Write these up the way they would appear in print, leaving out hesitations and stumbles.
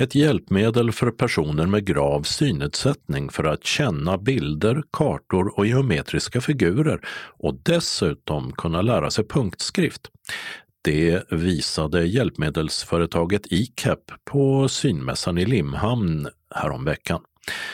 ett hjälpmedel för personer med grav synnedsättning för att känna bilder, kartor och geometriska figurer och dessutom kunna lära sig punktskrift. Det visade hjälpmedelsföretaget ICAP på synmässan i Limhamn häromveckan.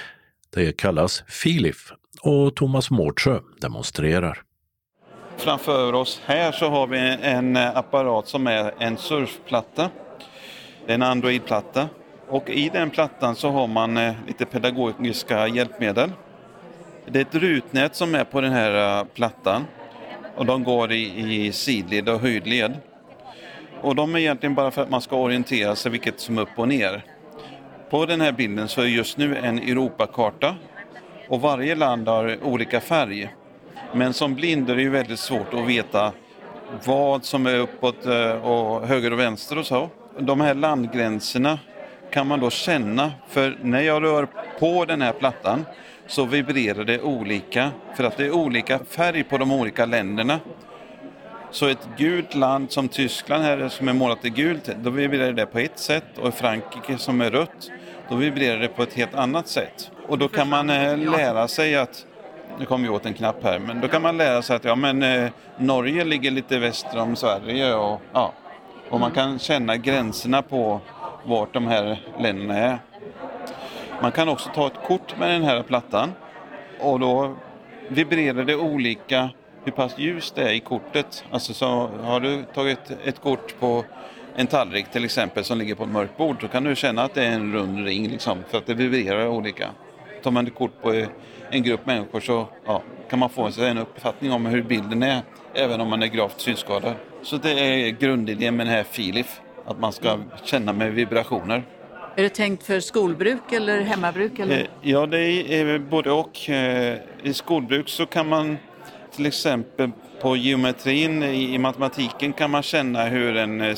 Det kallas Filif och Thomas Mårdsjö demonstrerar. Framför oss här så har vi en apparat som är en surfplatta. Det är en Android-platta. Och i den plattan så har man lite pedagogiska hjälpmedel. Det är ett rutnät som är på den här plattan. Och de går i sidled och höjdled. Och de är egentligen bara för att man ska orientera sig vilket som är upp och ner. På den här bilden så är just nu en Europakarta. Och varje land har olika färg. Men som blind är det ju väldigt svårt att veta vad som är uppåt och höger och vänster och så. De här landgränserna kan man då känna, för när jag rör på den här plattan så vibrerar det olika, för att det är olika färg på de olika länderna. Så ett gult land som Tyskland här som är målat i gult, då vibrerar det på ett sätt, och Frankrike som är rött, då vibrerar det på ett helt annat sätt. Och då kan man lära sig att, nu kommer vi åt en knapp här, men då kan man lära sig att Norge ligger lite väster om Sverige och man kan känna gränserna på vart de här länderna är. Man kan också ta ett kort med den här plattan och då vibrerar det olika hur pass ljust det är i kortet. Alltså så har du tagit ett kort på en tallrik till exempel som ligger på ett mörkt bord, så kan du känna att det är en rund ring liksom, för att det vibrerar olika. Tar man ett kort på en grupp människor så kan man få en uppfattning om hur bilden är, även om man är gravt synskadad. Så det är grundidén med den här Filif, att man ska känna med vibrationer. Är det tänkt för skolbruk eller hemmabruk? Eller? Ja, det är både och. I skolbruk så kan man till exempel på geometrin i matematiken kan man känna hur en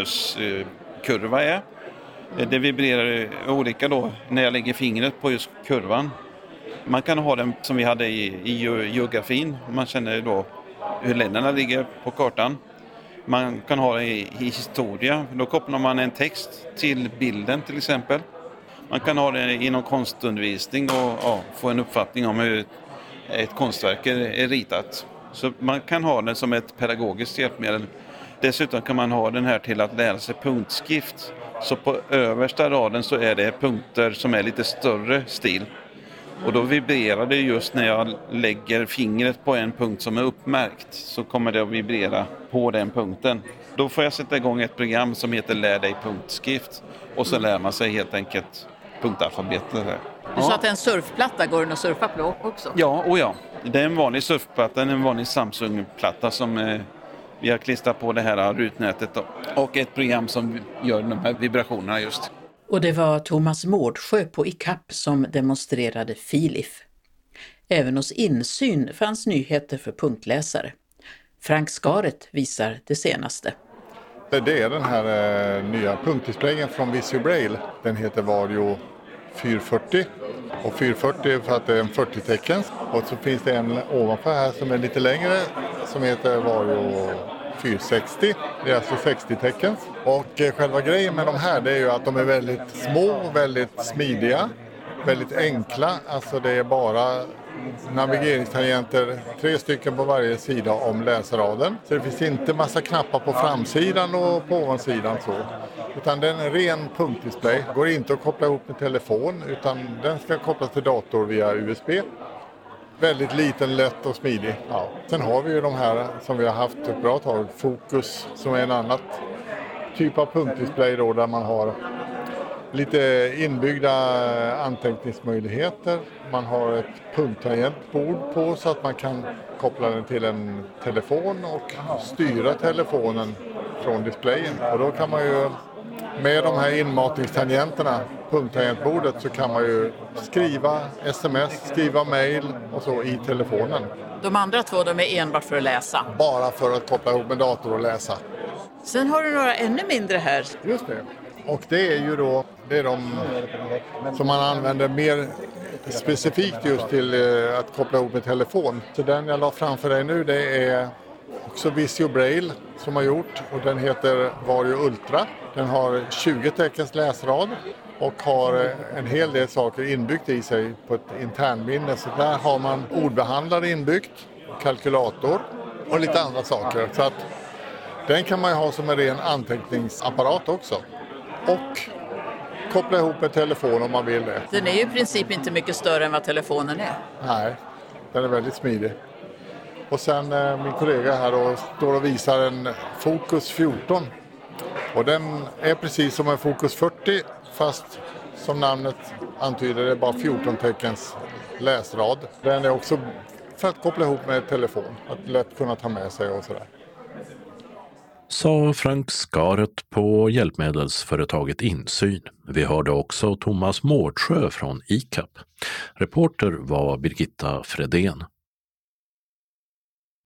sinuskurva är. Det vibrerar olika då när jag lägger fingret på just kurvan. Man kan ha den som vi hade i geografin. Man känner då hur länderna ligger på kartan. Man kan ha det i historia. Då kopplar man en text till bilden till exempel. Man kan ha det inom konstundervisning och få en uppfattning om hur ett konstverk är ritat. Så man kan ha den som ett pedagogiskt hjälpmedel. Dessutom kan man ha den här till att lära sig punktskrift. Så på översta raden så är det punkter som är lite större stil. Och då vibrerar det just när jag lägger fingret på en punkt som är uppmärkt, så kommer det att vibrera på den punkten. Då får jag sätta igång ett program som heter Lär dig punktskrift, och så lär man sig helt enkelt punktalfabetet. Du sa att en surfplatta går den att surfa på också? Ja. Det är en vanlig surfplatta, en vanlig Samsung-platta som vi har klistrat på det här rutnätet och ett program som gör de här vibrationerna just. Och det var Thomas Mårdsjö på ICAP som demonstrerade Filif. Även hos Insyn fanns nyheter för punktläsare. Frank Skaret visar det senaste. Det är den här nya punktdisplayen från Visio Braille. Den heter Vario 440. Och 440 för att det är en 40-teckens. Och så finns det en ovanför här som är lite längre som heter Vario 460. Det är alltså 60-teckens. Och själva grejen med de här, det är ju att de är väldigt små, väldigt smidiga, väldigt enkla. Alltså det är bara navigeringstangenter, 3 stycken på varje sida om läsraden. Så det finns inte massa knappar på framsidan och på ovansidan så. Utan det är en ren punktdisplay. Går inte att koppla ihop med telefon, utan den ska kopplas till dator via USB. Väldigt liten, lätt och smidig. Ja. Sen har vi ju de här som vi har haft ett bra tag. Focus som är en annan typ av punktdisplay då, där man har lite inbyggda anteckningsmöjligheter. Man har ett punkttangentbord på så att man kan koppla den till en telefon och styra telefonen från displayen. Och då kan man ju med de här inmatningstangenterna, punkttangentbordet, så kan man ju skriva sms, skriva mail och så i telefonen. De andra två, de är enbart för att läsa? Bara för att koppla ihop med dator och läsa. Sen har du några ännu mindre här. Just det. Och det är ju då, det är de som man använder mer specifikt just till att koppla ihop med telefon. Så den jag la framför dig nu, det är också Visio Braille som har gjort, och den heter Vario Ultra. Den har 20 teckens läsrad och har en hel del saker inbyggt i sig på ett internminne. Så där har man ordbehandlare inbyggt, kalkylator och lite andra saker. Så att den kan man ju ha som en ren anteckningsapparat också. Och koppla ihop med telefon om man vill det. Den är ju i princip inte mycket större än vad telefonen är. Nej, den är väldigt smidig. Och sen min kollega här då står och visar en Focus 14. Och den är precis som en Focus 40 fast som namnet antyder det är bara 14 teckens läsrad. Den är också för att koppla ihop med telefon, att lätt kunna ta med sig och sådär. Sa Frank Skaret på hjälpmedelsföretaget Insyn. Vi hörde också Thomas Mårdsjö från ICAP. Reporter var Birgitta Fredén.